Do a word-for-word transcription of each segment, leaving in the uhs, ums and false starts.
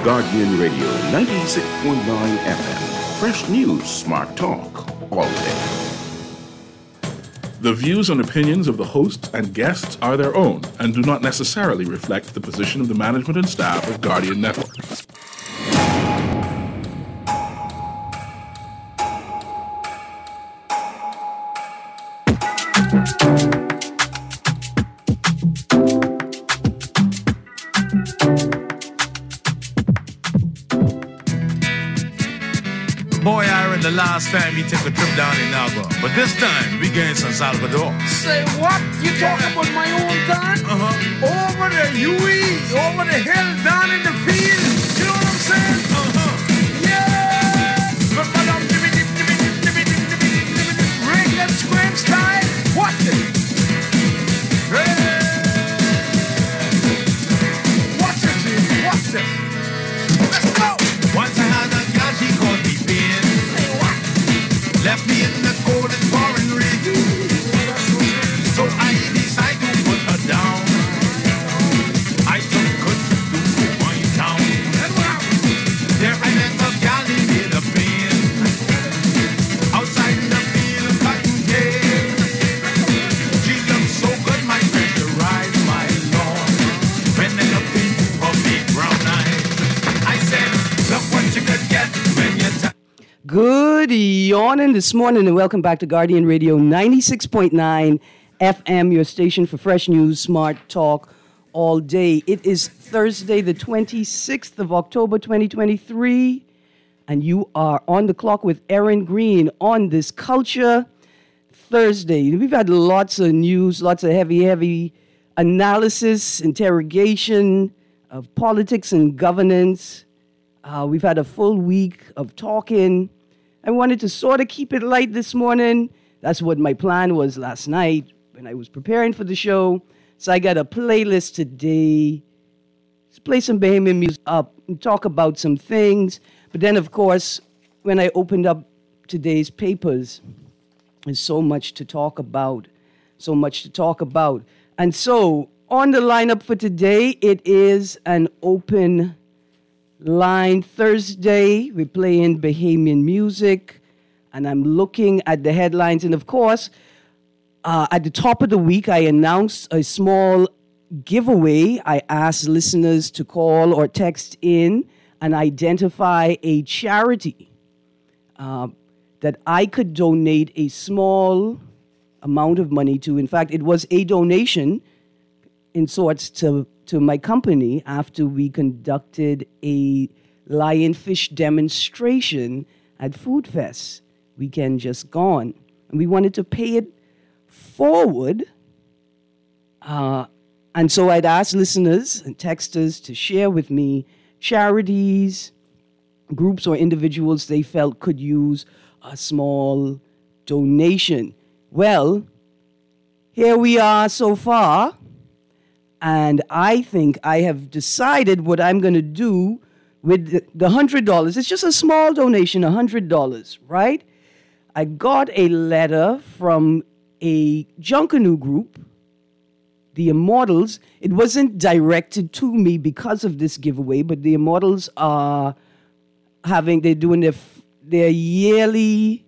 Guardian Radio ninety-six point nine F M. Fresh news, smart talk, all day. The views and opinions of the hosts and guests are their own and do not necessarily reflect the position of the management and staff of Guardian Network. Boy, Aaron, the last time we took a trip down in Naga, but this time we going to San Salvador. Say what? You talk about my hometown? Uh-huh. Over the U E, over the hill, down in the field. You know what I'm saying? Uh-huh. Yeah! Ring them scream style. Watch it. Hey! Watch it, G. Watch this. Let's go. Once I had a girl, she called me pain. Say what? Left me in the cold and pouring rain. So I decided to put her down. I took her to my town. There I met a gal in the pain. Outside in the field, cotton cane. She looked so good, my pressure rise, my lord. When I looked into her big brown eyes, I said, look what you could get when you t- Good morning this morning and welcome back to Guardian Radio ninety-six point nine F M, your station for fresh news, smart talk all day. It is Thursday, the twenty-sixth of October, twenty twenty-three, and you are on the clock with Erin Green on this Culture Thursday. We've had lots of news, lots of heavy, heavy analysis, interrogation of politics and governance. Uh, we've had a full week of talking. I wanted to sort of keep it light this morning. That's what my plan was last night when I was preparing for the show. So I got a playlist today. Let's play some Bahamian music up and talk about some things. But then, of course, when I opened up today's papers, there's so much to talk about. So much to talk about. And so on the lineup for today, it is an open line Thursday. We're playing Bahamian music, and I'm looking at the headlines. And of course, uh, at the top of the week, I announced a small giveaway. I asked listeners to call or text in and identify a charity uh, that I could donate a small amount of money to. In fact, it was a donation in sorts to to my company after we conducted a lionfish demonstration at Food Fest weekend just gone. And we wanted to pay it forward. Uh, and so I'd ask listeners and texters to share with me charities, groups or individuals they felt could use a small donation. Well, here we are so far. And I think I have decided what I'm going to do with the, the one hundred dollars. It's just a small donation, one hundred dollars, right? I got a letter from a Junkanoo group, the Immortals. It wasn't directed to me because of this giveaway, but the Immortals are having, they're doing their, their yearly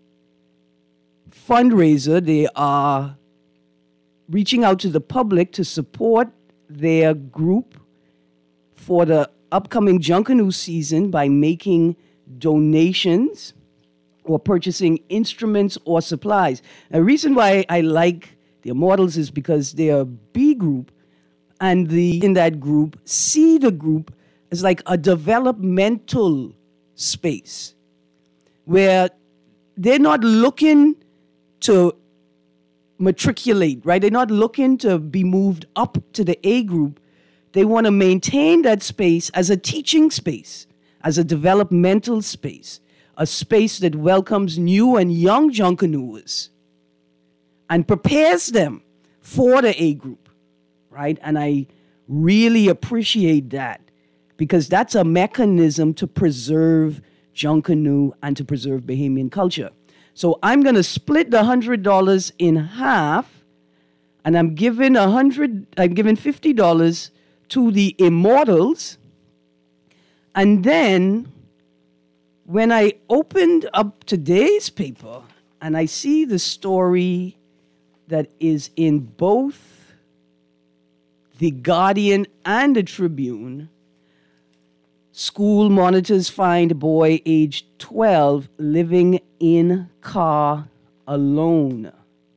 fundraiser. They are reaching out to the public to support their group for the upcoming Junkanoo season by making donations or purchasing instruments or supplies. The reason why I like the Immortals is because they're a B group, and the in that group see the group as like a developmental space where they're not looking to matriculate, right? They're not looking to be moved up to the A group. They want to maintain that space as a teaching space, as a developmental space, a space that welcomes new and young Junkanooers and prepares them for the A group, right? And I really appreciate that because that's a mechanism to preserve Junkanoo and to preserve Bahamian culture. So I'm going to split the one hundred dollars in half, and I'm giving one hundred I'm giving fifty dollars to the Immortals, And then when I opened up today's paper and I see the story that is in both the Guardian and the Tribune, school monitors find boy aged twelve living in car alone.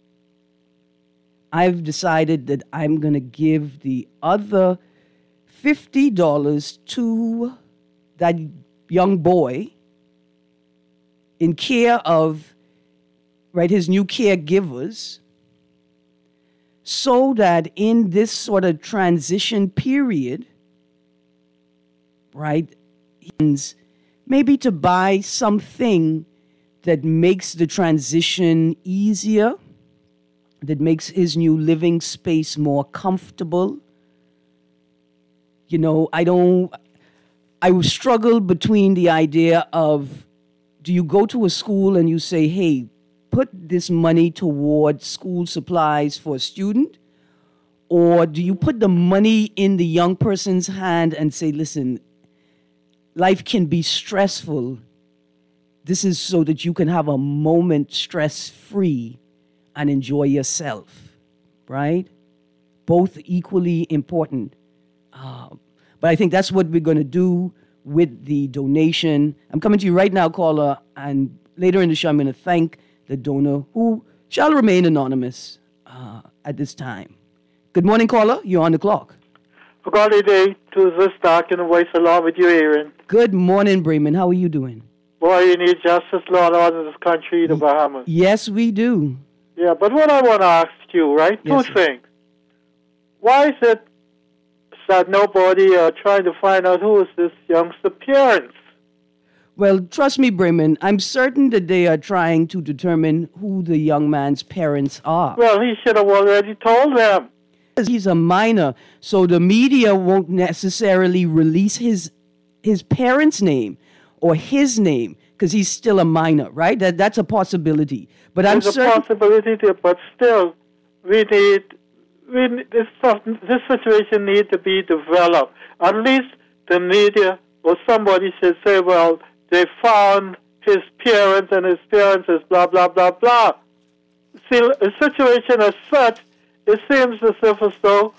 I've decided that I'm going to give the other fifty dollars to that young boy in care of, right, his new caregivers, so that in this sort of transition period, right, maybe to buy something that makes the transition easier, that makes his new living space more comfortable. You know, I don't, I struggle between the idea of, do you go to a school and you say, hey, put this money toward school supplies for a student? Or do you put the money in the young person's hand and say, listen, life can be stressful. This is so that you can have a moment stress-free and enjoy yourself, right? Both equally important. Uh, but I think that's what we're going to do with the donation. I'm coming to you right now, caller, and later in the show I'm going to thank the donor who shall remain anonymous uh, at this time. Good morning, caller. You're on the clock. For golly day to this dark in the voice along with you, Aaron. Good morning, Bremen. How are you doing? Boy, you need justice, law, and order in this country, the Bahamas. Yes, we do. Yeah, but what I want to ask you, right? Yes, Two sir. things. Why is it that nobody uh, trying to find out who is this youngster parents? Well, trust me, Bremen, I'm certain that they are trying to determine who the young man's parents are. Well, he should have already told them. He's a minor, so the media won't necessarily release his his parents' name or his name because he's still a minor, right? That that's a possibility. But I'm There's certain. a possibility there, but still, we need, we need this, stuff- this situation needs to be developed. At least the media or somebody should say, well, they found his parents and his parents is blah, blah, blah, blah. See, a situation as such, it seems as if as though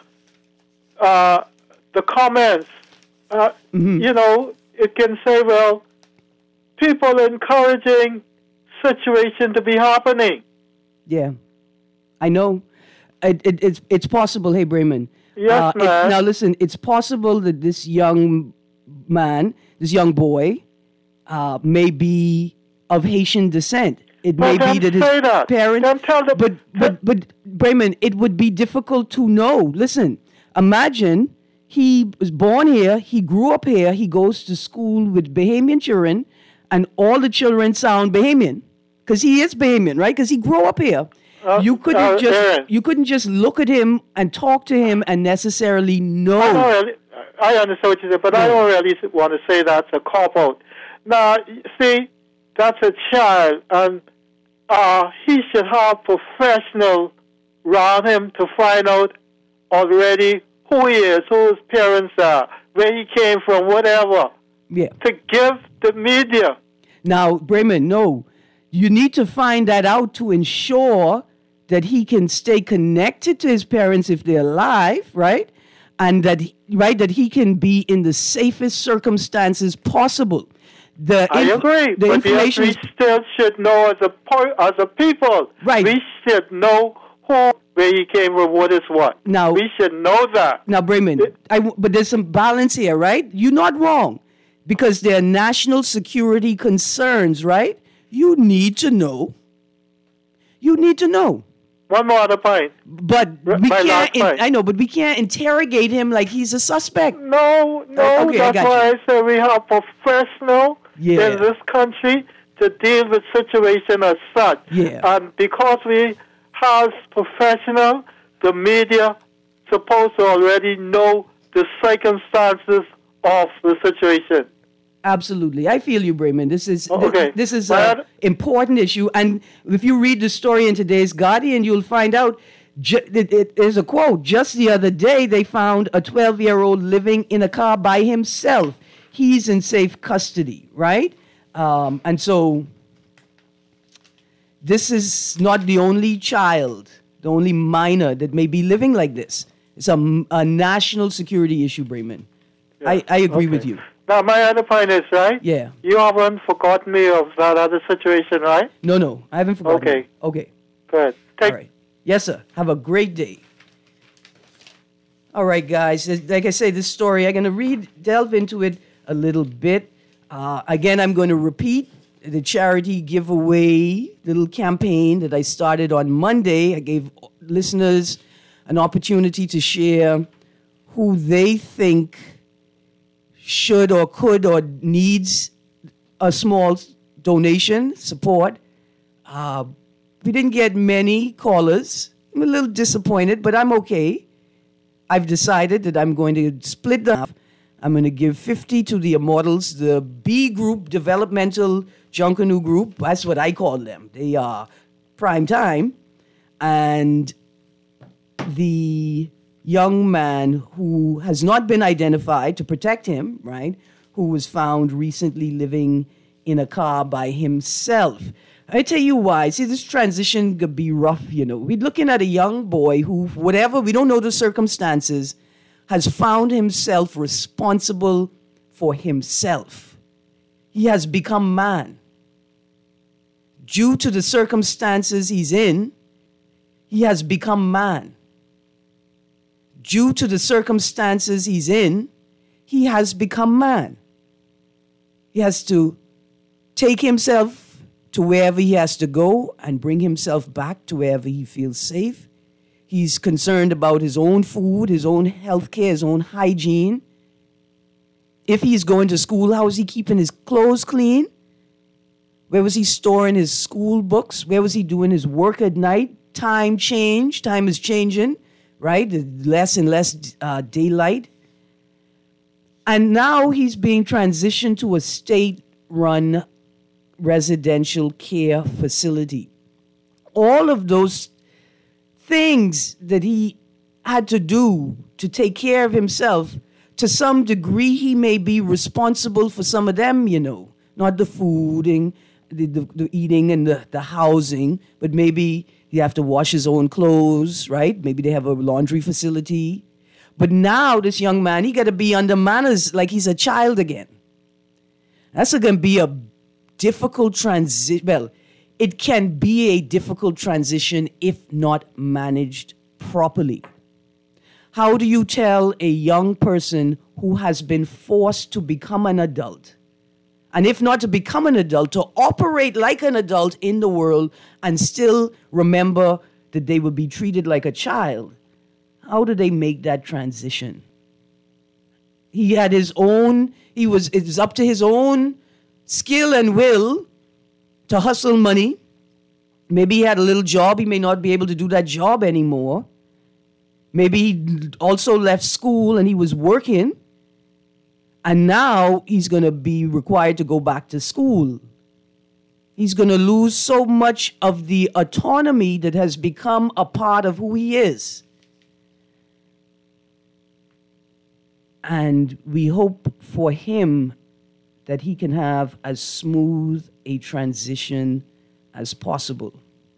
uh, the comments, uh, Mm-hmm. you know, it can say, well, people encouraging situation to be happening. Yeah, I know. It, it, it's it's possible. Hey, Bremen. Yes, Uh, it- ma'am. now listen. It's possible that this young man, this young boy, uh, may be of Haitian descent. It may Well, be then that his say that. parents. Then tell the- but but but Bremen, it would be difficult to know. Listen, imagine he was born here, he grew up here, he goes to school with Bahamian children, and all the children sound Bahamian because he is Bahamian, right? Because he grew up here. Uh, you couldn't uh, just Aaron. you couldn't just look at him and talk to him and necessarily know. I, don't really, I understand what you said, but I don't really want to say that's a cop-out. Now, see, that's a child, and uh, he should have professional around him to find out already who he is, who his parents are, where he came from, whatever, Yeah. to give the media. Now, Bremen, no. You need to find that out to ensure that he can stay connected to his parents if they're alive, right? And that, he- right, that he can be in the safest circumstances possible. The I inf- agree, The but yes, information we is still should know as a po- as a people. Right. We should know who, where he came from, what is what. Now- we should know that. now, Bremen. I w but there's some balance here, right? You're not wrong, because there are national security concerns, right? You need to know. You need to know. One more other point. But R- we my can't. last in- point. I know, but we can't interrogate him like he's a suspect. No, no, Uh, okay, I that's got why you. I say we have professional Yeah. in this country to deal with situation as such. Yeah. And because we have professional, the media supposed to already know the circumstances of the situation. Absolutely, I feel you, Bremen. This is Oh, okay. this is But- an important issue, and if you read the story in today's Guardian, you'll find out. Ju- it, it, there's a quote. Just the other day, they found a twelve-year-old living in a car by himself. he's in safe custody, right? Um, and so this is not the only child, the only minor that may be living like this. It's a, a national security issue, Brayman. Yeah. I, I agree Okay. with you. Now, my other point is, right? Yeah. You haven't forgotten me of that other situation, right? No, no, I haven't forgotten. Okay. it. Okay. Good. Take, All right. Yes, sir. Have a great day. All right, guys. Like I say, this story, I'm going to read, delve into it a little bit. Uh, again, I'm going to repeat the charity giveaway little campaign that I started on Monday. I gave listeners an opportunity to share who they think should or could or needs a small donation, support. Uh, we didn't get many callers. I'm a little disappointed, but I'm okay. I've decided that I'm going to split them up. I'm going to give fifty to the Immortals, the B group, developmental Junkanoo group. That's what I call them. They are prime time. And the young man who has not been identified to protect him, right, who was found recently living in a car by himself. I tell you why. See, this transition could be rough, you know. We're looking at a young boy who, whatever, we don't know the circumstances, has found himself responsible for himself. He has become man. Due to the circumstances he's in, he has become man. Due to the circumstances he's in, he has become man. He has to take himself to wherever he has to go and bring himself back to wherever he feels safe. He's concerned about his own food, his own health care, his own hygiene. If he's going to school, how is he keeping his clothes clean? Where was he storing his school books? Where was he doing his work at night? Time change. Time is changing, right? Less and less uh, daylight. And now he's being transitioned to a state-run residential care facility. All of those things that he had to do to take care of himself, to some degree he may be responsible for some of them, you know, not the food and the, the, the eating and the, the housing, but maybe you have to wash his own clothes, right? Maybe they have a laundry facility. But now this young man, he got to be under manners like he's a child again. That's going to be a difficult transition. Well, it can be a difficult transition if not managed properly. How do you tell a young person who has been forced to become an adult, and if not to become an adult, to operate like an adult in the world and still remember that they will be treated like a child? How do they make that transition? He had his own, he was, it was up to his own skill and will to hustle money. Maybe he had a little job. He may not be able to do that job anymore. Maybe he also left school and he was working. And now he's going to be required to go back to school. He's going to lose so much of the autonomy that has become a part of who he is. And we hope for him that he can have as smooth a transition as possible.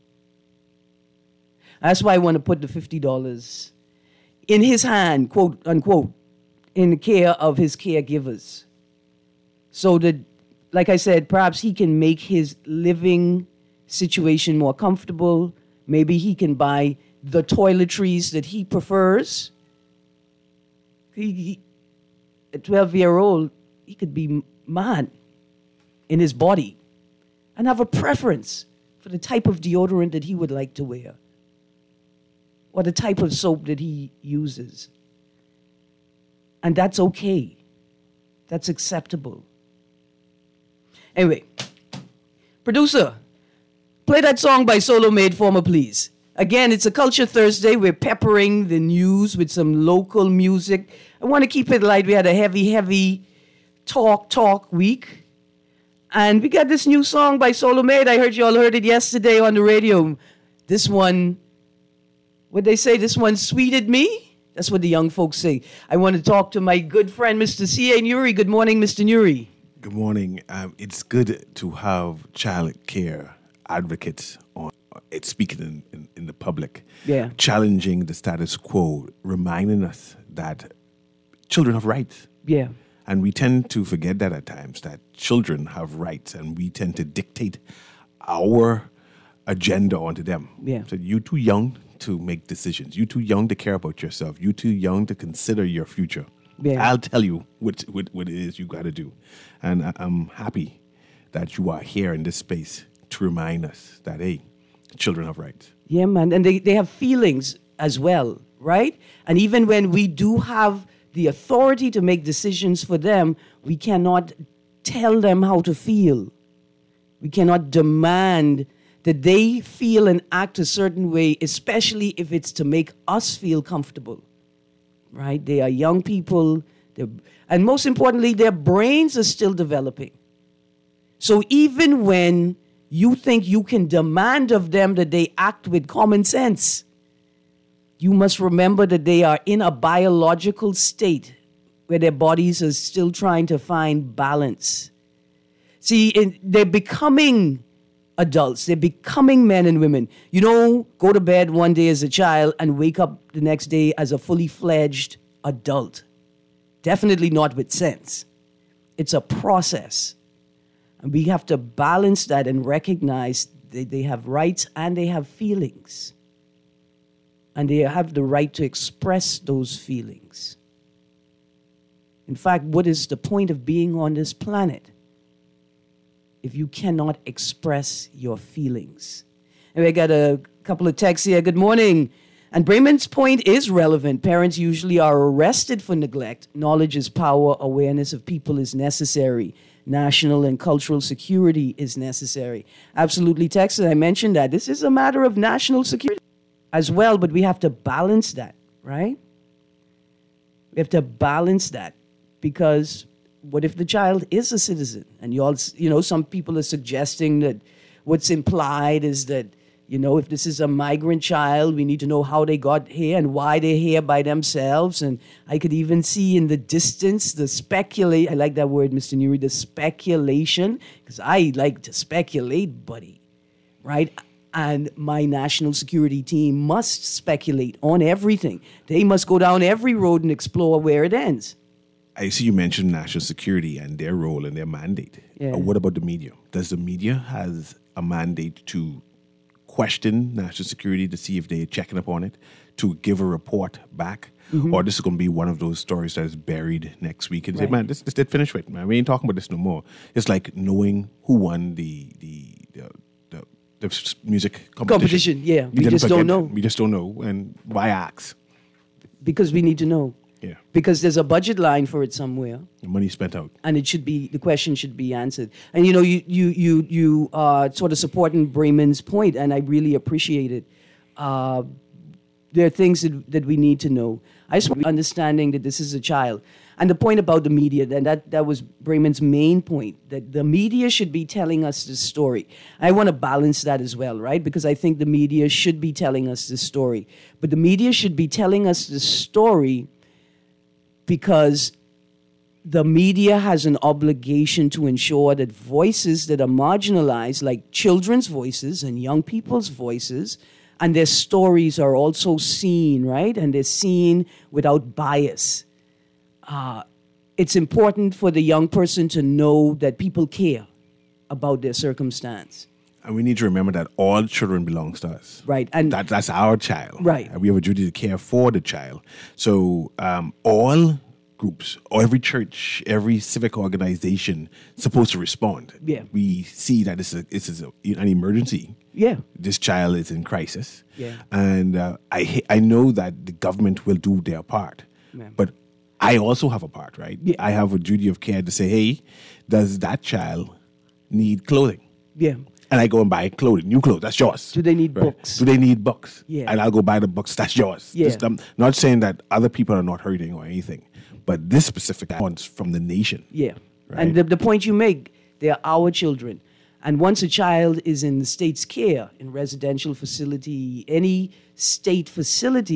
That's why I want to put the fifty dollars in his hand, quote unquote, in the care of his caregivers. So that, like I said, perhaps he can make his living situation more comfortable. Maybe he can buy the toiletries that he prefers. He, he, a twelve-year-old, he could be man in his body and have a preference for the type of deodorant that he would like to wear or the type of soap that he uses. And that's okay. That's acceptable. Anyway, producer, play that song by Solo Made for me, please. Again, it's a Culture Thursday. We're peppering the news with some local music. I want to keep it light. We had a heavy, heavy talk, talk week. And we got this new song by Solo Made. I heard you all heard it yesterday on the radio. This one, what'd they say? This one sweeted me? That's what the young folks say. I want to talk to my good friend, Mister C A. Nuri. Good morning, Mister Nuri. Good morning. Um, it's good to have child care advocates on it's speaking in, in, in the public, Yeah. challenging the status quo, reminding us that children have rights. Yeah. And we tend to forget that at times, that children have rights, and we tend to dictate our agenda onto them. Yeah. So you're too young to make decisions. You're too young to care about yourself. You're too young to consider your future. Yeah. I'll tell you what, what, what it is you got to do. And I, I'm happy that you are here in this space to remind us that, hey, children have rights. Yeah, man. And they, they have feelings as well, right? And even when we do have the authority to make decisions for them, we cannot tell them how to feel. We cannot demand that they feel and act a certain way, especially if it's to make us feel comfortable, right? They are young people, they're, and most importantly, their brains are still developing. So even when you think you can demand of them that they act with common sense, you must remember that they are in a biological state where their bodies are still trying to find balance. See, in, they're becoming adults. They're becoming men and women. You don't go to bed one day as a child and wake up the next day as a fully fledged adult. Definitely not with sense. It's a process. And we have to balance that and recognize that they have rights and they have feelings. And they have the right to express those feelings. In fact, what is the point of being on this planet if you cannot express your feelings? And we got a couple of texts here. Good morning. And Bremen's point is relevant. Parents usually are arrested for neglect. Knowledge is power. Awareness of people is necessary. National and cultural security is necessary. Absolutely, Texas. I mentioned that. This is a matter of national security as well, but we have to balance that, right? We have to balance that because what if the child is a citizen? And you all, you know, some people are suggesting that what's implied is that, you know, if this is a migrant child, we need to know how they got here and why they're here by themselves. And I could even see in the distance the speculate. I like that word, Mister Nuri, the speculation, because I like to speculate, buddy, right? And my national security team must speculate on everything. They must go down every road and explore where it ends. I see you mentioned national security and their role and their mandate. Yeah. Uh, what about the media? Does the media has a mandate to question national security to see if they're checking up on it, to give a report back? Mm-hmm. Or this is going to be one of those stories that is buried next week and Right. say, man, this, this did finish with, man. We ain't talking about this no more. It's like knowing who won the the the, the, the s- music competition. Competition, yeah. We didn't just don't forget- know. We just don't know. And why ask? Because we need to know. Yeah. Because there's a budget line for it somewhere. The money spent out. And it should be, the question should be answered. And you know, you you you you uh, sort of supporting Bremen's point, and I really appreciate it. Uh, there are things that, that we need to know. I just want understanding that this is a child. And the point about the media, and that, that was Bremen's main point, that the media should be telling us this story. I want to balance that as well, right? Because I think the media should be telling us this story. But the media should be telling us this story because the media has an obligation to ensure that voices that are marginalized, like children's voices and young people's voices, and their stories are also seen, right? And they're seen without bias. Uh, it's important for the young person to know that people care about their circumstance. And we need to remember that all children belong to us. Right. And that, that's our child. Right. And we have a duty to care for the child. So um, all groups, or every church, every civic organization supposed to respond. Yeah. We see that this is, this is a, an emergency. yeah, This child is in crisis. Yeah. And uh, I, ha- I know that the government will do their part. Yeah. But I also have a part, right? Yeah. I have a duty of care to say, hey, does that child need clothing? yeah. And I go and buy clothing, new clothes, that's yours. Do they need books? Do they need books? Yeah. And I'll go buy the books, that's yours. Yeah. Just, I'm not saying that other people are not hurting or anything, but this specific one's from the nation. Yeah. Right. And the, the point you make, they are our children. And once a child is in the state's care, in residential facility, any state facility,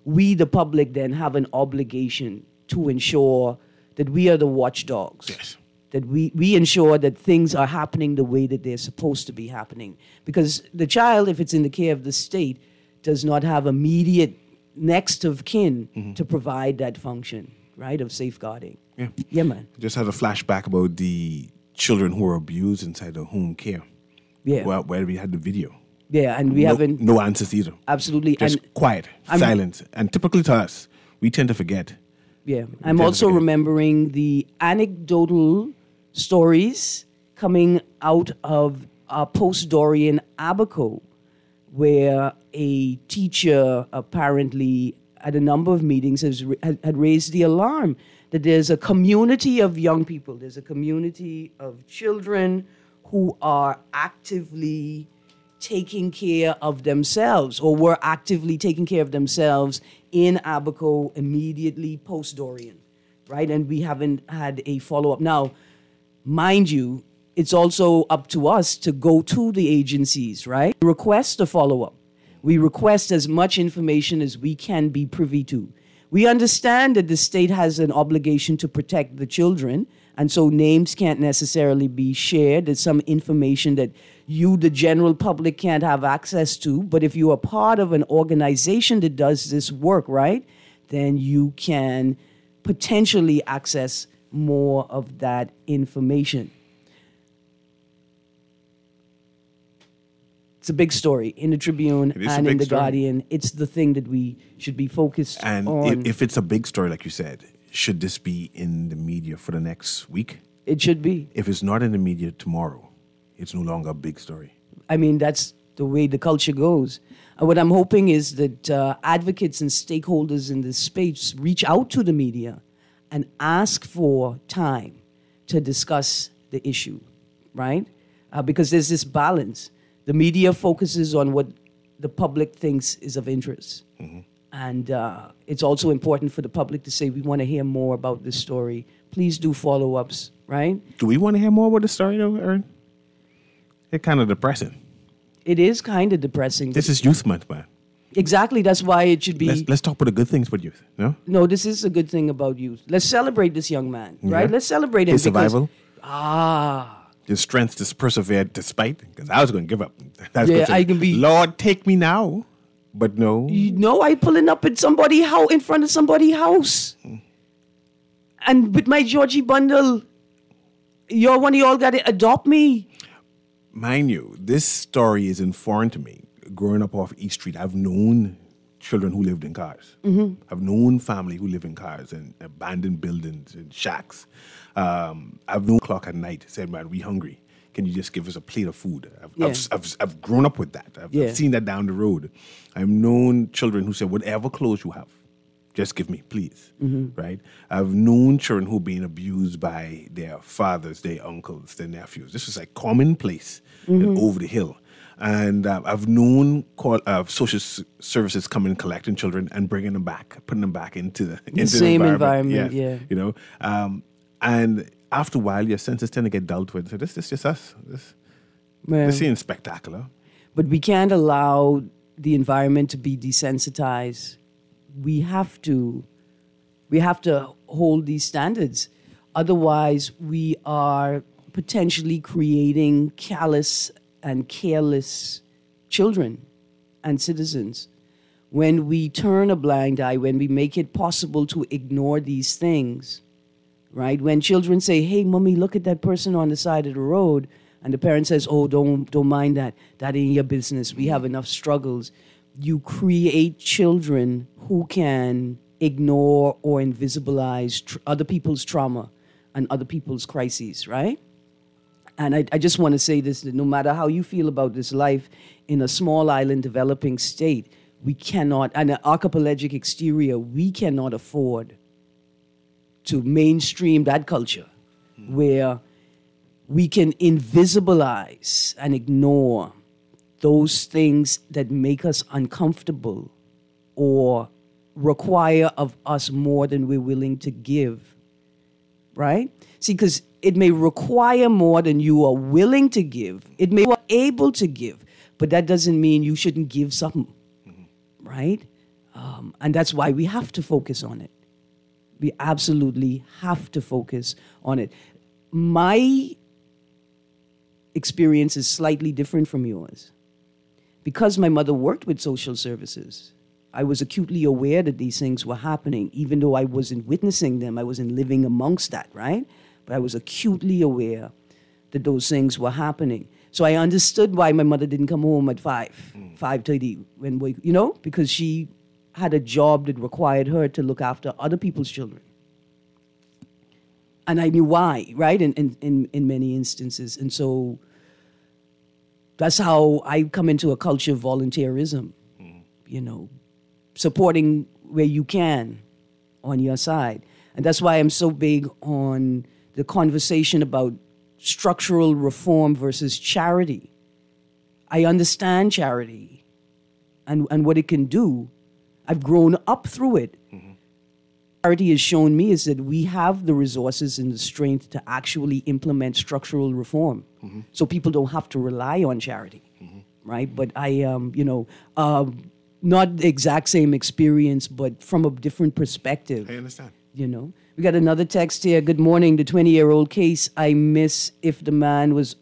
we, the public, then have an obligation to ensure that we are the watchdogs. Yes. That we, we ensure that things are happening the way that they're supposed to be happening. Because the child, if it's in the care of the state, does not have immediate next of kin Mm-hmm. to provide that function, right, of safeguarding. Yeah. Yeah, man. Just had a flashback about the children who were abused inside the home care. Yeah. Well, where we had the video. Yeah, and we no, haven't... no answers either. Absolutely. Just and quiet, I'm- silence. And typically to us, we tend to forget. Yeah, I'm tend to also forget. remembering the anecdotal stories coming out of uh, post-Dorian Abaco, where a teacher apparently at a number of meetings has, had, had raised the alarm that there's a community of young people, there's a community of children who are actively taking care of themselves or were actively taking care of themselves in Abaco immediately post-Dorian, right? And we haven't had a follow-up. Now, mind you, it's also up to us to go to the agencies, right? Request a follow-up. We request as much information as we can be privy to. We understand that the state has an obligation to protect the children, and so names can't necessarily be shared. There's some information that you, the general public, can't have access to. But if you are part of an organization that does this work, right, then you can potentially access more of that information. It's a big story in the Tribune It is a and in big the story. Guardian. It's the thing that we should be focused And on. if, if it's a big story, like you said, should this be in the media for the next week? It should be. If it's not in the media tomorrow, it's no longer a big story. I mean, that's the way the culture goes. And what I'm hoping is that uh, advocates and stakeholders in this space reach out to the media and ask for time to discuss the issue, right? Uh, because there's this balance. The media focuses on what the public thinks is of interest. Mm-hmm. And uh, it's also important for the public to say, we want to hear more about this story. Please do follow-ups, right? Do we want to hear more about the story, though, Aaron? It's kind of depressing. It is kind of depressing. This is Youth Month, man. Exactly. That's why it should be... Let's, let's talk about the good things with youth, no? No, this is a good thing about youth. Let's celebrate this young man, right? Yeah. Let's celebrate him. His because- survival, Ah, his strength to persevere despite, because I was going to give up. That's Yeah, good thing. I can be- Lord, take me now. But no. you know, I pulling up at somebody house in front of somebody's house, and with my Georgie bundle, y'all one of y'all got to adopt me. Mind you, this story isn't foreign to me. Growing up off East Street, I've known children who lived in cars. Mm-hmm. I've known family who live in cars and abandoned buildings and shacks. Um, I've known clock at night said, man, we hungry. Can you just give us a plate of food? I've, Yeah. I've, I've, I've grown up with that. I've, Yeah. I've seen that down the road. I've known children who said, whatever clothes you have, just give me, please. Mm-hmm. Right? I've known children who been abused by their fathers, their uncles, their nephews. This was like commonplace Mm-hmm. over the hill. And uh, I've known call, uh, social s- services coming and collecting children and bringing them back, putting them back into the, into same the environment, Yes, yeah. You know, um, and after a while, your senses tend to get dealt with. So this, this is just us. This, Man. this ain't spectacular. But we can't allow the environment to be desensitized. We have to, we have to hold these standards. Otherwise, we are potentially creating callous and careless children and citizens. When we turn a blind eye, when we make it possible to ignore these things, right? When children say, hey, mommy, look at that person on the side of the road, and the parent says, oh, don't, don't mind that. That ain't your business. We have enough struggles. You create children who can ignore or invisibilize tr- other people's trauma and other people's crises, right? And I, I just want to say this, that no matter how you feel about this life in a small island developing state, we cannot, and an archipelagic exterior, we cannot afford to mainstream that culture where we can invisibilize and ignore those things that make us uncomfortable or require of us more than we're willing to give, right? See, because it may require more than you are willing to give. It may be able to give, but that doesn't mean you shouldn't give something, right? Um, and that's why we have to focus on it. We absolutely have to focus on it. My experience is slightly different from yours. Because my mother worked with social services, I was acutely aware that these things were happening, even though I wasn't witnessing them, I wasn't living amongst that, right? But I was acutely aware that those things were happening. So I understood why my mother didn't come home at five, mm. five thirty, when we, you know, because she had a job that required her to look after other people's children. And I knew why, right, in, in, in, in many instances. And so that's how I come into a culture of volunteerism, mm. you know, supporting where you can on your side. And that's why I'm so big on the conversation about structural reform versus charity. I understand charity and, and what it can do. I've grown up through it. Mm-hmm. Charity has shown me is that we have the resources and the strength to actually implement structural reform. Mm-hmm. So people don't have to rely on charity, mm-hmm. right? But I, um, you know, um, not the exact same experience, but from a different perspective. I understand. You know, we got another text here. Good morning. The twenty-year-old case. I miss if the man was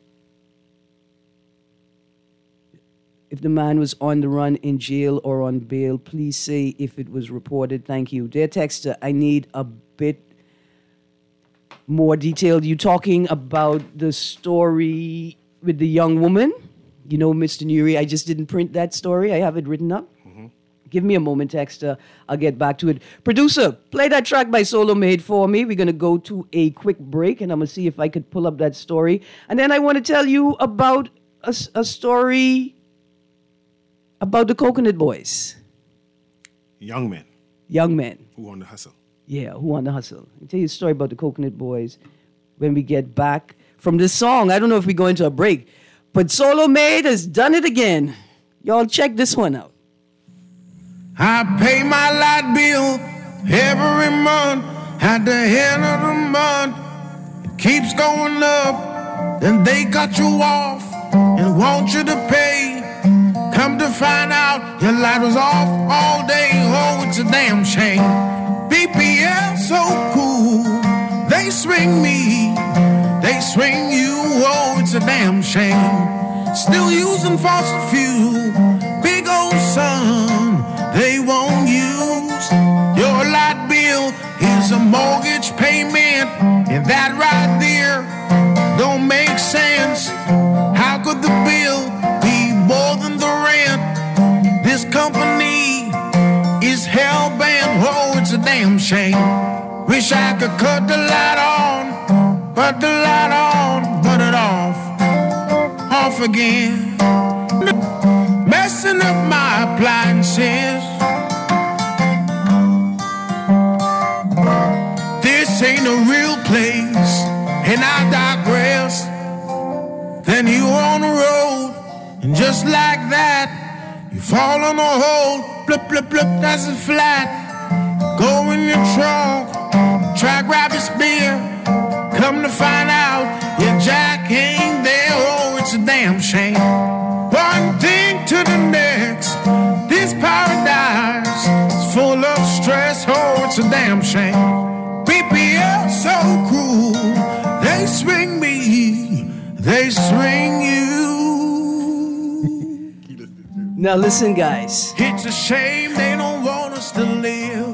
if the man was on the run in jail or on bail. Please say if it was reported. Thank you. Dear texter, I need a bit more detail. You talking about the story with the young woman? You know, Mister Nuri, I just didn't print that story. I have it written up. Give me a moment, Texter. I'll get back to it. Producer, play that track by Solo Made for me. We're going to go to a quick break, and I'm going to see if I could pull up that story. And then I want to tell you about a, a story about the Coconut Boys. Young men. Young men. Who on the hustle. Yeah, who on the hustle. I'll tell you a story about the Coconut Boys when we get back from this song. I don't know if we go into a break, but Solo Made has done it again. Y'all check this one out. I pay my light bill every month. At the end of the month, it keeps going up. Then they cut you off and want you to pay. Come to find out your light was off all day. Oh, it's a damn shame. B P L so cool. They swing me, they swing you. Oh, it's a damn shame. Still using fossil fuel. Big old sun. They won't use your light bill is a mortgage payment, and that right there don't make sense. How could the bill be more than the rent? This company is hell-bent. Oh, it's a damn shame. Wish I could cut the light on, put the light on, put it off, off again. Messing up my appliances. This ain't a real place, and I digress. Then you were on the road, and just like that, you fall on a hole. Blip, blip, blip, that's a flat. Go in your trunk, try grab this beer. Come to find out, your jack ain't there. Oh, it's a damn shame. One thing to the next. This paradise is full of stress. Oh, it's a damn shame. B P L so cruel. They swing me, they swing you. Now listen, guys. It's a shame they don't want us to live.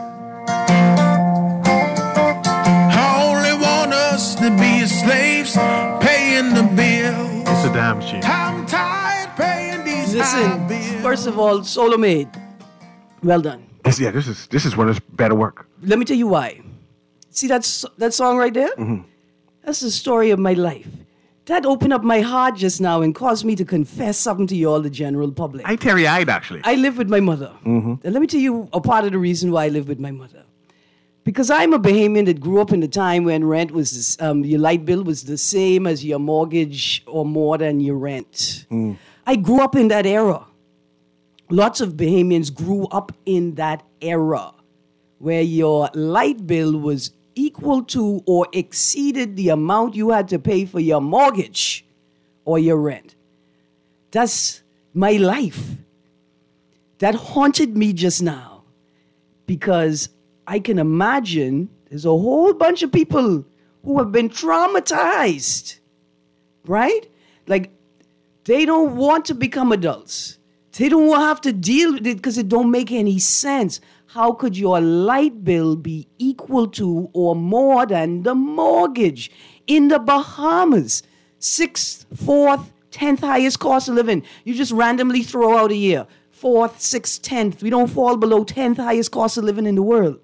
I only want us to be slaves, paying the bill. It's a damn shame. I'm tired paying these high Listen, bills. first of all, Solo Made. Well done. This, yeah, this is this is when it's better work. Let me tell you why. See that, s- that song right there? Mm-hmm. That's the story of my life. That opened up my heart just now and caused me to confess something to you all, the general public. I teary-eyed, actually. I live with my mother. Mm-hmm. And let me tell you a part of the reason why I live with my mother. Because I'm a Bahamian that grew up in the time when rent was, this, um, your light bill was the same as your mortgage or more than your rent. Mm. I grew up in that era. Lots of Bahamians grew up in that era where your light bill was equal to or exceeded the amount you had to pay for your mortgage or your rent. That's my life. that haunted me just now because I can imagine there's a whole bunch of people who have been traumatized, right? Like, they don't want to become adults. They don't want to have to deal with it because it don't make any sense. How could your light bill be equal to or more than the mortgage in the Bahamas? Sixth, fourth, tenth highest cost of living. You just randomly throw out a year. Fourth, sixth, tenth. We don't fall below tenth highest cost of living in the world.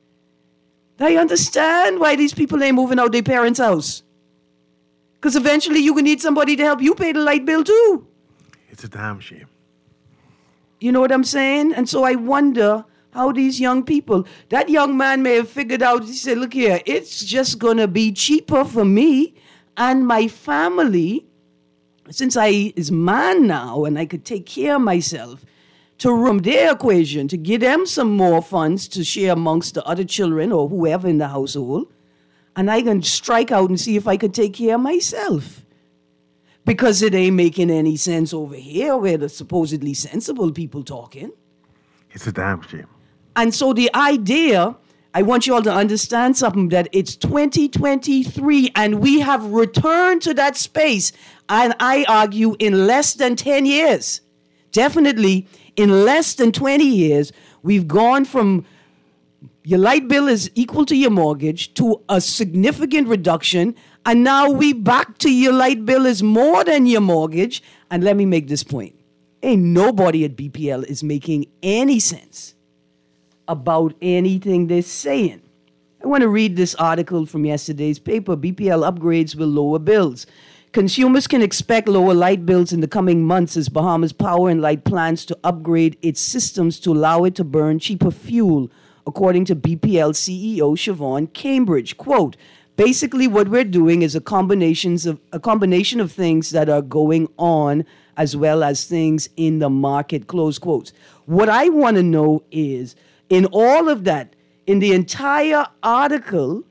I understand why these people ain't moving out their parents' house. Because eventually you're going to need somebody to help you pay the light bill too. It's a damn shame. You know what I'm saying? And so I wonder how these young people, that young man may have figured out, he said, look here, it's just going to be cheaper for me and my family, since I is man now and I could take care of myself, to room their equation, to give them some more funds to share amongst the other children or whoever in the household. And I can strike out and see if I could take care of myself. Because it ain't making any sense over here where the supposedly sensible people talking. It's a damn shame. And so the idea, I want you all to understand something, that it's twenty twenty-three and we have returned to that space. And I argue in less than ten years, definitely in less than twenty years, we've gone from your light bill is equal to your mortgage to a significant reduction. And now we back to your light bill is more than your mortgage. And let me make this point. Ain't nobody at B P L is making any sense about anything they're saying. I want to read this article from yesterday's paper. B P L upgrades will lower bills. Consumers can expect lower light bills in the coming months as Bahamas Power and Light plans to upgrade its systems to allow it to burn cheaper fuel, according to B P L C E O Siobhan Cambridge. Quote, basically what we're doing is a combinations of a combination of things that are going on as well as things in the market, close quotes. What I want to know is, in all of that, in the entire article,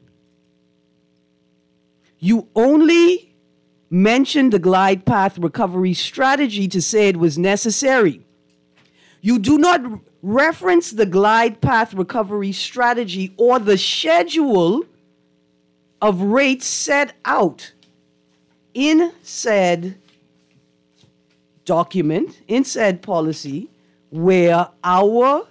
you only mentioned the glide path recovery strategy to say it was necessary. You do not reference the glide path recovery strategy or the schedule of rates set out in said document, in said policy, where our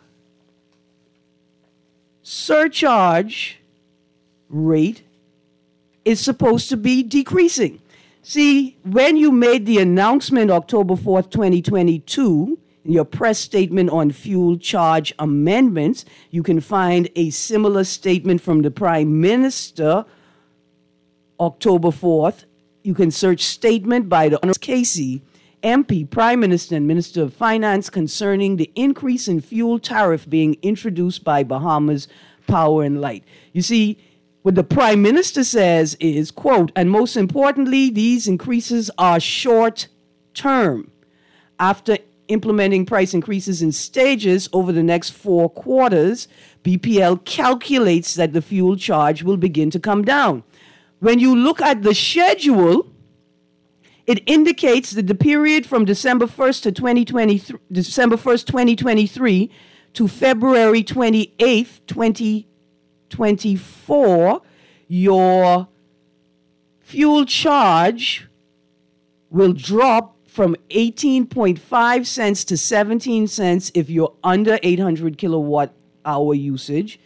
surcharge rate is supposed to be decreasing. See, when you made the announcement October fourth, twenty twenty-two, in your press statement on fuel charge amendments, you can find a similar statement from the Prime Minister October fourth. You can search statement by the Honorable Casey, M P, Prime Minister and Minister of Finance concerning the increase in fuel tariff being introduced by Bahamas Power and Light. You see, what the Prime Minister says is, quote, and most importantly, these increases are short term. After implementing price increases in stages over the next four quarters, B P L calculates that the fuel charge will begin to come down. When you look at the schedule, it indicates that the period from December first to twenty twenty-three, December first, twenty twenty-three to February twenty-eighth, twenty twenty-four, your fuel charge will drop from eighteen point five cents to seventeen cents if you're under eight hundred kilowatt hour usage.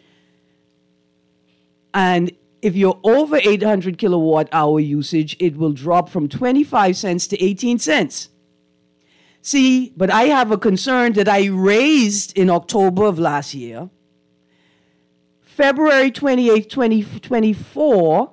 And if you're over eight hundred kilowatt hour usage, it will drop from twenty-five cents to eighteen cents. See, but I have a concern that I raised in October of last year. February twenty-eighth, twenty twenty-four,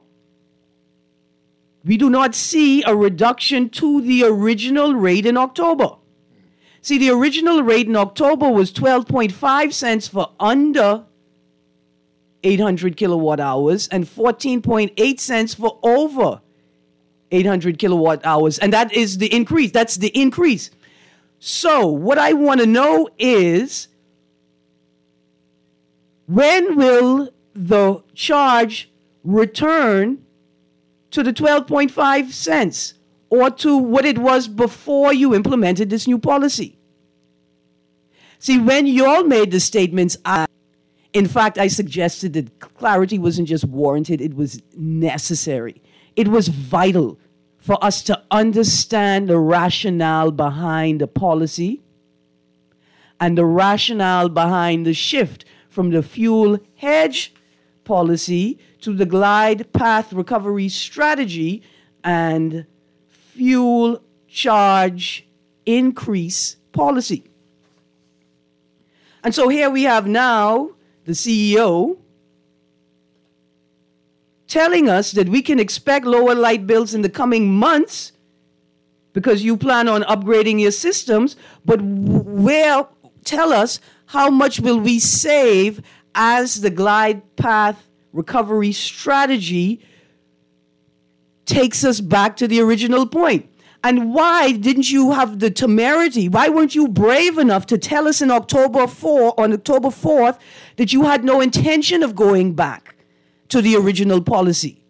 we do not see a reduction to the original rate in October. See, the original rate in October was twelve point five cents for under eight hundred kilowatt hours and fourteen point eight cents for over eight hundred kilowatt hours. And that is the increase. That's the increase. So what I want to know is, when will the charge return to the twelve point five cents or to what it was before you implemented this new policy? See, when you all made the statements, I, in fact, I suggested that clarity wasn't just warranted, it was necessary. It was vital for us to understand the rationale behind the policy and the rationale behind the shift from the fuel hedge policy to the glide path recovery strategy and fuel charge increase policy. And so here we have now the C E O telling us that we can expect lower light bills in the coming months because you plan on upgrading your systems, but where, tell us, how much will we save as the glide path recovery strategy takes us back to the original point? And why didn't you have the temerity? Why weren't you brave enough to tell us in October fourth, on October fourth, that you had no intention of going back to the original policy?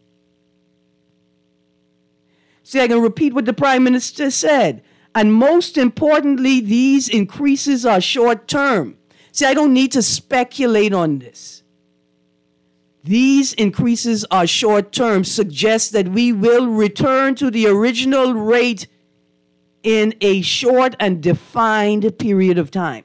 See, I can repeat what the Prime Minister said. And most importantly, these increases are short term. See, I don't need to speculate on this. These increases are short term, suggest that we will return to the original rate in a short and defined period of time.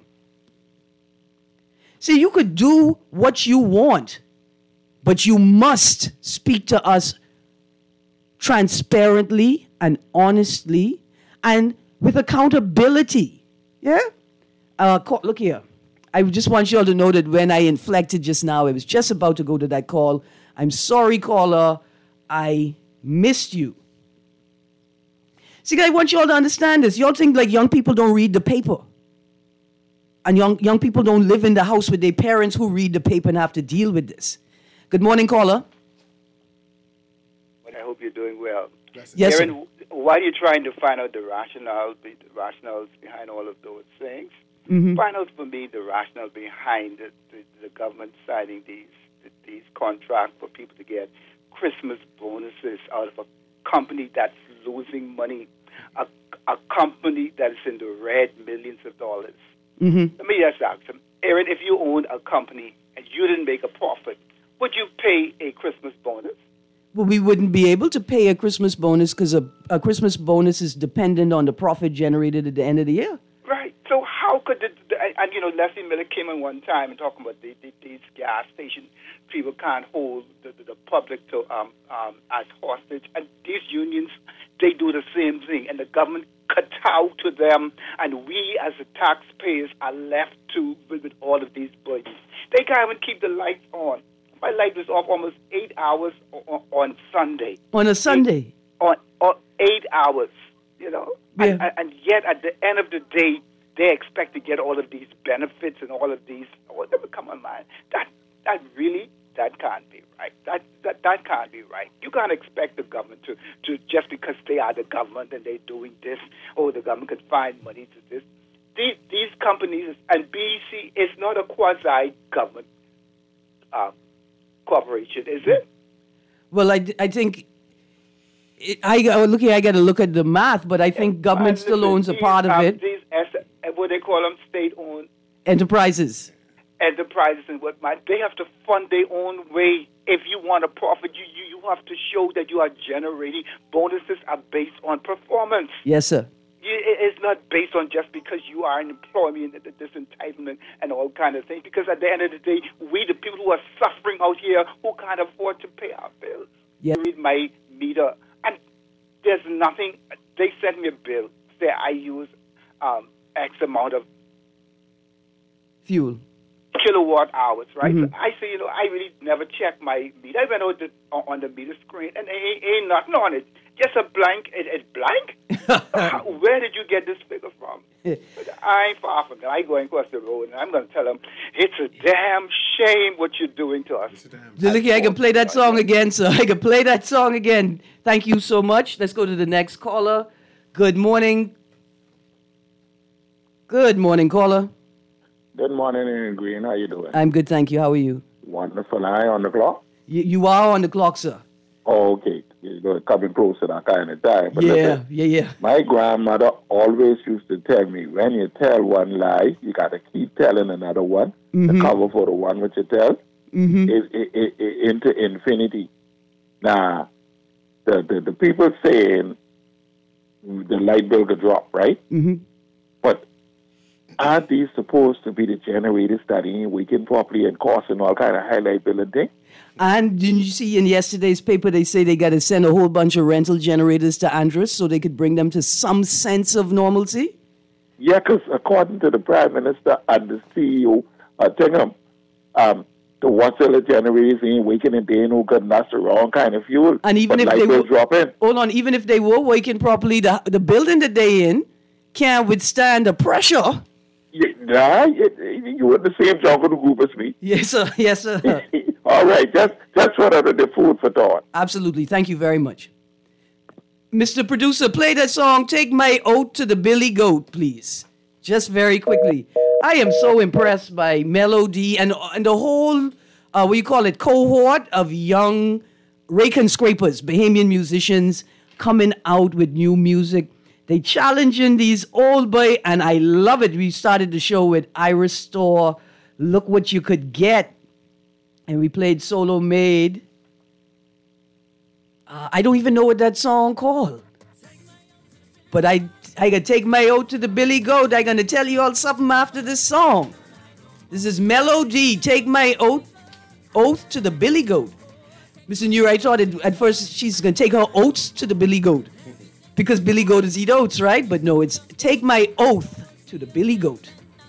See, you could do what you want, but you must speak to us transparently and honestly and with accountability. Yeah? Uh, look here. I just want you all to know that when I inflected just now, I was just about to go to that call. I'm sorry, caller. I missed you. See, I want you all to understand this. You all think like young people don't read the paper. And young, young people don't live in the house with their parents who read the paper and have to deal with this. Good morning, caller. I hope you're doing well. Yes, Aaron, sir. while you're trying to find out the rationale, the rationales behind all of those things, Mm-hmm. find out for me the rationale behind the, the, the government signing these these contracts for people to get Christmas bonuses out of a company that's losing money, a, a company that is in the red millions of dollars. Mm-hmm. Let me just ask him, Aaron, if you owned a company and you didn't make a profit, would you pay a Christmas bonus? Well, we wouldn't be able to pay a Christmas bonus because a, a Christmas bonus is dependent on the profit generated at the end of the year. Right. So how could the, the and you know Leslie Miller came in one time and talking about the, the, these gas station people can't hold the, the, the public to um, um, as hostage, and these unions, they do the same thing, and the government kowtow to them, and we as the taxpayers are left to with, with all of these burdens. They can't even keep the lights on. My light was off almost eight hours on, on Sunday. On a Sunday? Eight, on, on eight hours. You know, Yeah. and, and yet at the end of the day, they expect to get all of these benefits and all of these. Oh, come on, man, that that really that can't be right. That that that can't be right. You can't expect the government to, to just because they are the government and they're doing this. Oh, the government could find money to this. These these companies and B E C is not a quasi government uh, corporation, is it? Well, I, I think. It, I look here. I got to look at the math, but I think government still owns a part of it. These, what they call them, state-owned Enterprises. enterprises and whatnot, they have to fund their own way. If you want a profit, you, you, you have to show that you are generating. Bonuses are based on performance. Yes, sir. You, it's not based on just because you are an employee and this entitlement and all kind of things. Because at the end of the day, we, the people who are suffering out here, who can't afford to pay our bills. Yep. Read my meter, and there's nothing. They sent me a bill. Say I use um, X amount of Fuel. kilowatt hours, right? Mm-hmm. So I say, you know, I really never check my meter. I went out the, on the meter screen, and ain't, ain't nothing on it. Just a blank. It, it's blank? How, where did you get this figure from? But I ain't far from that. I going across the road, and I'm going to tell them, it's a damn shame what you're doing to us. Look here, I can play that song again, sir. I can play that song again. Thank you so much. Let's go to the next caller. Good morning. Good morning, caller. Good morning, Aaron Green. How you doing? I'm good, thank you. How are you? Wonderful. Eye on the clock? You, you are on the clock, sir. Oh, okay. you know, coming close to that kind of time. But yeah, listen, yeah, yeah. my grandmother always used to tell me, when you tell one lie, you got to keep telling another one. Mm-hmm. The cover for the one which you tell Mm-hmm. is i- i- i- into infinity. Now, the, the, the people saying the light bill could drop, right? Mm-hmm. But aren't these supposed to be the generators that ain't working properly and causing all kind of high light bill and thing? And didn't you see in yesterday's paper, they say they got to send a whole bunch of rental generators to Andros so they could bring them to some sense of normalcy? Yeah, because according to the Prime Minister and the C E O, I think um, um, the water generators ain't working and they ain't no good, and that's the wrong kind of fuel. And even but if light they bill were, drop in. hold on, even if they were working properly, the, the building that they in can't withstand the pressure. Yeah, nah, you, you in the same jungle group as me. Yes, sir. Yes, sir. All right, that's that's what other the food for thought. Absolutely. Thank you very much. Mister Producer, play that song, Take My Oath to the Billy Goat, please. Just very quickly. I am so impressed by Melody and, and the whole, uh, what you call it, cohort of young rake and scrapers, Bahamian musicians coming out with new music. They challenging these old boy, and I love it. We started the show with Iris Store, Look What You Could Get. And we played Solo Made. Uh, I don't even know what that song called. But I I gotta take my oath to the Billy Goat. I'm gonna tell you all something after this song. This is Melody, Take My Oath Oath to the Billy Goat. Mister New, I thought it, at first she's gonna take her oaths to the Billy Goat. Because Billy Goat is eat oats, right? But no, it's Take My Oath to the Billy Goat.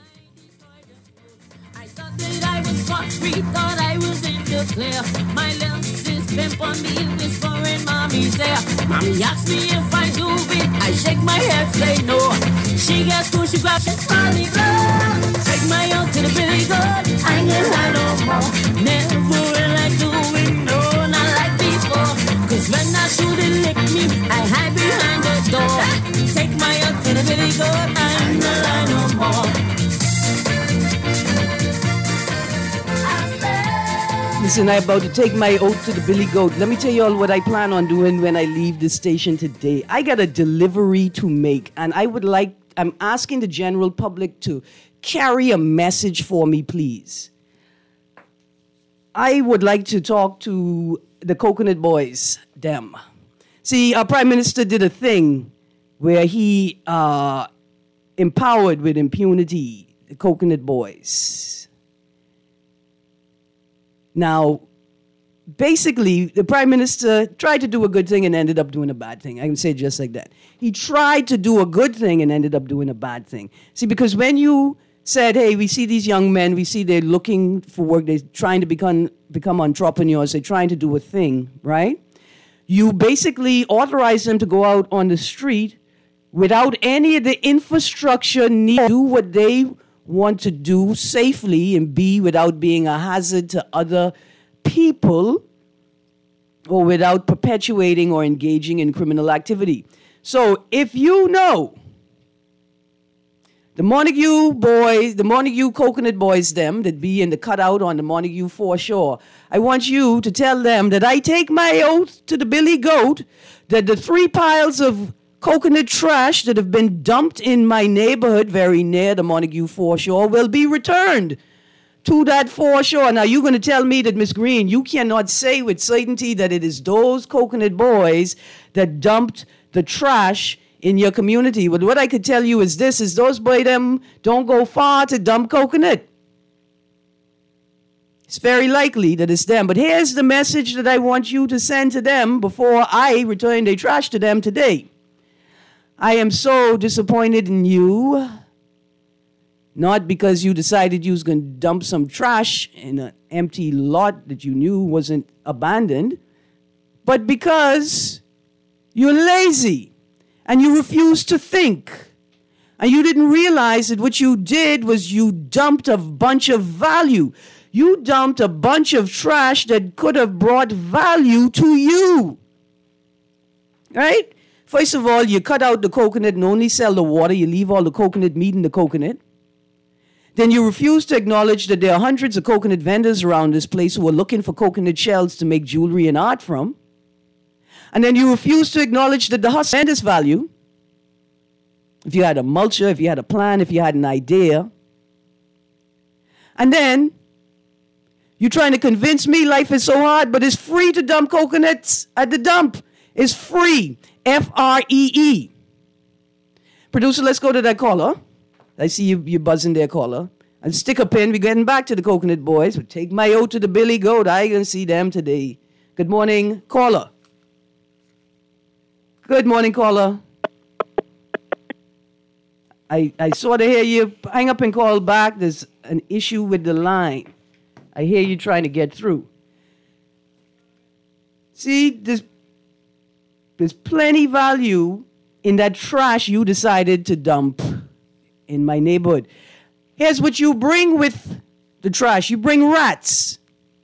I thought that I was scot-free, thought I was in the clear. My little sis pimp on me, whispering mommy's there. Mommy asks me if I do it, I shake my head, say no. She gets cool, she grabs, she's falling love. Take my oath to the Billy Goat, I ain't gonna lie no more. Never will I do it, no, not like before. Cause when I shoot it, lick me, I hide behind the door. Take my oath to the Billy Goat, I ain't gonna lie no more. Listen, I'm about to take my oath to the Billy Goat. Let me tell you all what I plan on doing when I leave the station today. I got a delivery to make, and I would like, I'm asking the general public to carry a message for me, please. I would like to talk to the Coconut Boys, them. See, our Prime Minister did a thing where he uh, empowered with impunity the Coconut Boys. Now, basically, the Prime Minister tried to do a good thing and ended up doing a bad thing. I can say it just like that. He tried to do a good thing and ended up doing a bad thing. See, because when you said, hey, we see these young men, we see they're looking for work, they're trying to become, become entrepreneurs, they're trying to do a thing, right? You basically authorize them to go out on the street without any of the infrastructure need to do what they want to do safely and be without being a hazard to other people or without perpetuating or engaging in criminal activity. So if you know the Montague boys, the Montague Coconut Boys, them that be in the cutout on the Montague foreshore, I want you to tell them that I take my oath to the Billy Goat that the three piles of coconut trash that have been dumped in my neighborhood very near the Montague foreshore will be returned to that foreshore. Now, you're going to tell me that, Miss Green, you cannot say with certainty that it is those coconut boys that dumped the trash in your community. But what I could tell you is this, is those boys them don't go far to dump coconut. It's very likely that it's them. But here's the message that I want you to send to them before I return their trash to them today. I am so disappointed in you, not because you decided you was going to dump some trash in an empty lot that you knew wasn't abandoned, but because you're lazy and you refuse to think. And you didn't realize that what you did was you dumped a bunch of value. You dumped a bunch of trash that could have brought value to you. Right? First of all, you cut out the coconut and only sell the water. You leave all the coconut meat in the coconut. Then you refuse to acknowledge that there are hundreds of coconut vendors around this place who are looking for coconut shells to make jewelry and art from. And then you refuse to acknowledge that the hustle had this value. If you had a mulcher, if you had a plan, if you had an idea. And then you're trying to convince me life is so hard, but it's free to dump coconuts at the dump. It's free. F R E E. Producer, let's go to that caller. I see you, you buzzing there, caller. And stick a pin. We're getting back to the Coconut Boys. We take my oath to the Billy Goat. I can see them today. Good morning, caller. Good morning, caller. I, I sort of hear you hang up and call back. There's an issue with the line. I hear you trying to get through. See, there's, there's plenty value in that trash you decided to dump in my neighborhood. Here's what you bring with the trash. You bring rats.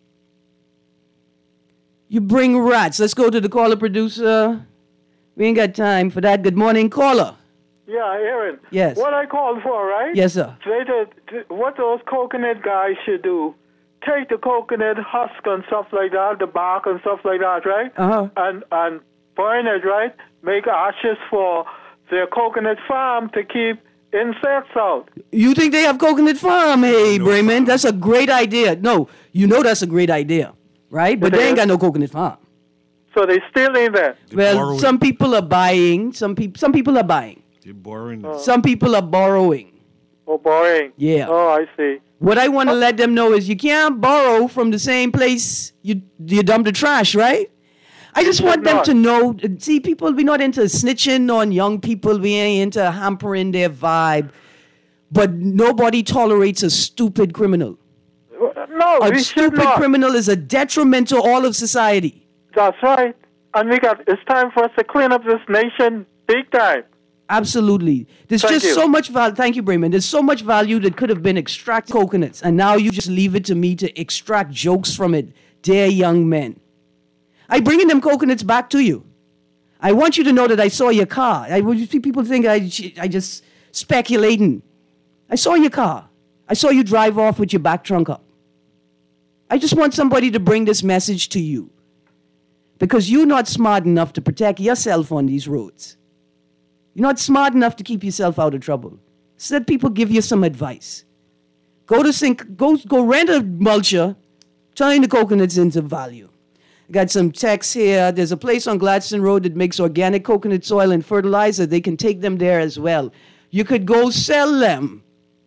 You bring rats. Let's go to the caller, producer. We ain't got time for that. Good morning, caller. Yeah, Aaron. Yes. What I called for, right? Yes, sir. They did, what those coconut guys should do, take the coconut husk and stuff like that, the bark and stuff like that, right? Uh-huh. And, and burn it, right? Make ashes for their coconut farm to keep insects out. You think they have coconut farm? Hey, no. Brayman, that's a great idea. No, you know that's a great idea, right? But It they ain't is. got no coconut farm. So they still in there. Well, borrowing. some people are buying. Some people, some people are buying. They're borrowing. Some people are borrowing. Oh, boring. Yeah. Oh, I see. What I want to let them know is you can't borrow from the same place you you dump the trash, right? I just want them not. to know. See, people, we not into snitching on young people. We ain't into hampering their vibe. But nobody tolerates a stupid criminal. No, A we should stupid not. criminal is a detriment to all of society. That's right. And we got, it's time for us to clean up this nation big time. Absolutely. There's Thank just you. so much value. Thank you, Brayman. There's so much value that could have been extracted coconuts. And now you just leave it to me to extract jokes from it. Dear young men. I bringing them coconuts back to you. I want you to know that I saw your car. I people think I, I just speculating. I saw your car. I saw you drive off with your back trunk up. I just want somebody to bring this message to you. Because you're not smart enough to protect yourself on these roads. You're not smart enough to keep yourself out of trouble. So let people give you some advice. Go to sink, go go rent a mulcher, turn the coconuts into value. I got some texts here. There's a place on Gladstone Road that makes organic coconut soil and fertilizer. They can take them there as well. You could go sell them.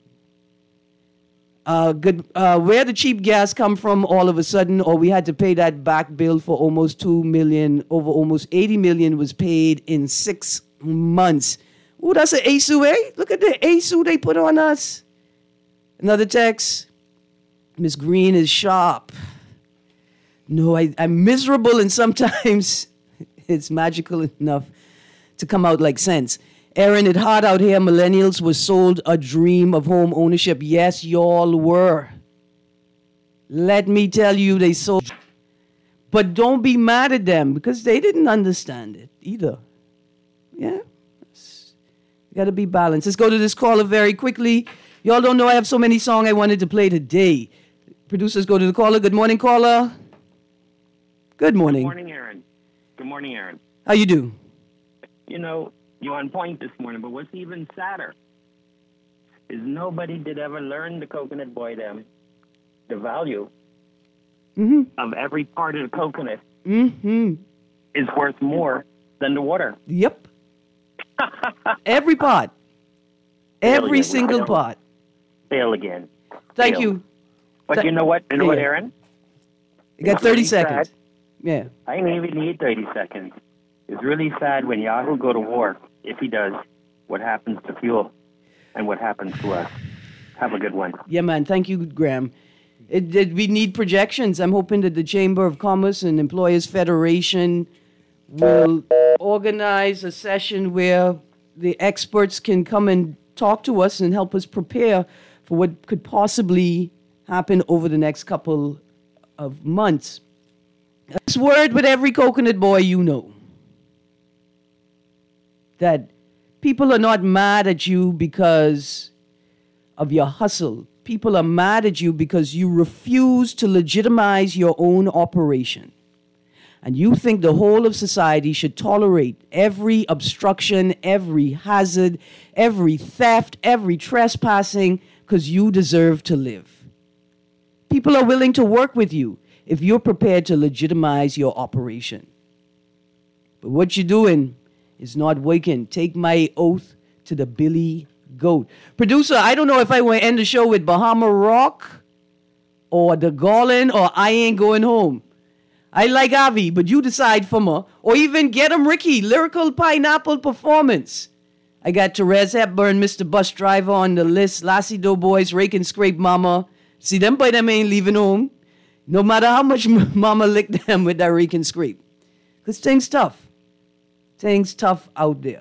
Uh, good, uh, where the cheap gas come from all of a sudden, or we had to pay that back bill for almost two million, over almost eighty million was paid in six months. Oh, that's an A S U, eh? Look at the A S U they put on us. Another text. Miss Green is sharp. No, I, I'm miserable, and sometimes it's magical enough to come out like sense. Aaron, it hard out here. Millennials were sold a dream of home ownership. Yes, y'all were. Let me tell you, they sold. But don't be mad at them because they didn't understand it either. Yeah? You got to be balanced. Let's go to this caller very quickly. Y'all don't know I have so many songs I wanted to play today. Producers, go to the caller. Good morning, caller. Good morning. Good morning, Aaron. Good morning, Aaron. How you do? You know, you're on point this morning, but what's even sadder is nobody did ever learn the coconut boy them the value Mm-hmm. of every part of the coconut Mm-hmm. is worth more than the water. Yep. Every part. Every Failure. single Fail. part. Fail again. Thank Fail. you. But Th- you know what? You know what, Yeah. Aaron? You got It's thirty really seconds. sad. Yeah. I ain't even need thirty seconds. It's really sad when Yahoo go to war. If he does, what happens to fuel and what happens to us? Have a good one. Yeah, man. Thank you, Graham. It, it, we need projections. I'm hoping that the Chamber of Commerce and Employers Federation will organize a session where the experts can come and talk to us and help us prepare for what could possibly happen over the next couple of months. This word with every coconut boy you know. That people are not mad at you because of your hustle. People are mad at you because you refuse to legitimize your own operation. and you think the whole of society should tolerate every obstruction, every hazard, every theft, every trespassing, because you deserve to live. People are willing to work with you if you're prepared to legitimize your operation. But what you're doing is not working. Take my oath to the Billy Goat. Producer, I don't know if I want to end the show with Bahama Rock or The Garland or I Ain't Going Home. I like Avi, but you decide for me. Or even Get 'em Ricky, Lyrical Pineapple Performance. I got Therese Hepburn, Mister Bus Driver on the list, Lassie Doughboys, Rake and Scrape Mama. See, them by them ain't leaving home. No matter how much mama licked them with that rake and scrape. Because things tough. Things tough out there.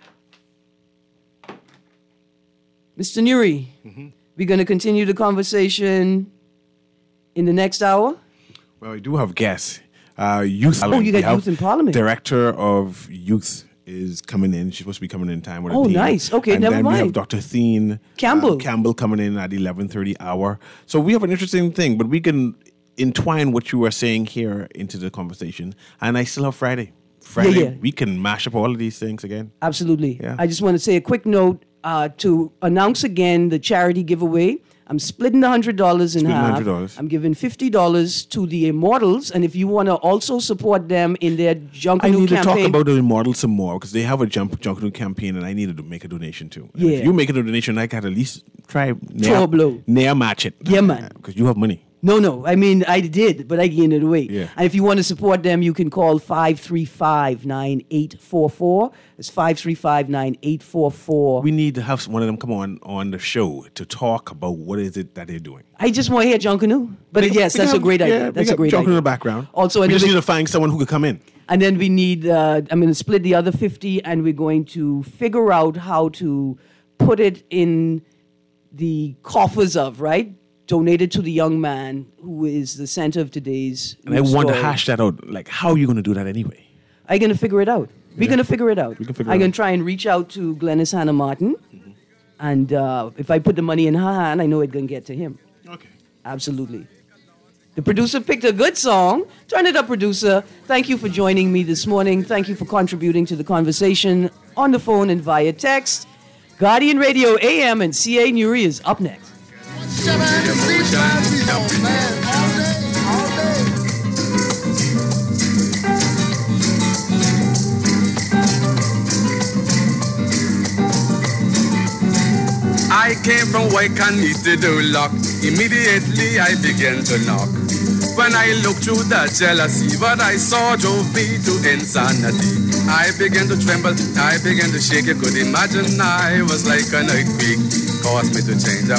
Mister Nuri, mm-hmm. we're going to continue the conversation in the next hour? Well, we do have guests. Uh, youth. Oh, you got Youth in Parliament. Director of Youth is coming in. She's supposed to be coming in time with oh, a team. nice. Okay, and never then mind. we have Doctor Thien Campbell. Uh, Campbell coming in at eleven thirty hour. So we have an interesting thing, but we can entwine what you were saying here into the conversation. And I still have Friday. Friday, yeah, yeah. we can mash up all of these things again. Absolutely. Yeah. I just want to say a quick note uh, to announce again the charity giveaway. I'm splitting the one hundred dollars in Splitting half. one hundred dollars. I'm giving fifty dollars to the Immortals. And if you want to also support them in their Junkanoo I need campaign. to talk about the Immortals some more because they have a jump Junkanoo campaign and I needed to make a donation too. And Yeah. If you make a donation, I can at least try Throw a blow. near match it. Yeah, man. Because you have money. No, no. I mean, I did, but I gave it away. Yeah. And if you want to support them, you can call five three five, nine eight four four. It's five three five, nine eight four four. We need to have one of them come on on the show to talk about what is it that they're doing. I just want to hear Junkanoo. But We- yes, we that's a have- great yeah, idea. we That's a got great Junkanoo idea. in the background. Also, we and just then need we- to find someone who could come in. And then we need, uh, I'm going to split the other fifty and we're going to figure out how to put it in the coffers of, right? Donated to the young man who is the center of today's And I news want to story. hash that out. Like, how are you going to do that anyway? I'm going to figure it out. We're Yeah. going to figure it out. We can figure it I'm going out. to try and reach out to Glennis Hannah Martin. Mm-hmm. And uh, if I put the money in her hand, I know it's going to get to him. Okay. Absolutely. The producer picked a good song. Turn it up, producer. Thank you for joining me this morning. Thank you for contributing to the conversation on the phone and via text. Guardian Radio A M and C A Nuri is up next. I came from Waikani to lock. Immediately I began to knock. When I looked through the jealousy, what I saw drove me to insanity. I began to tremble, I began to shake. You could imagine I was like an earthquake. Caused me to change.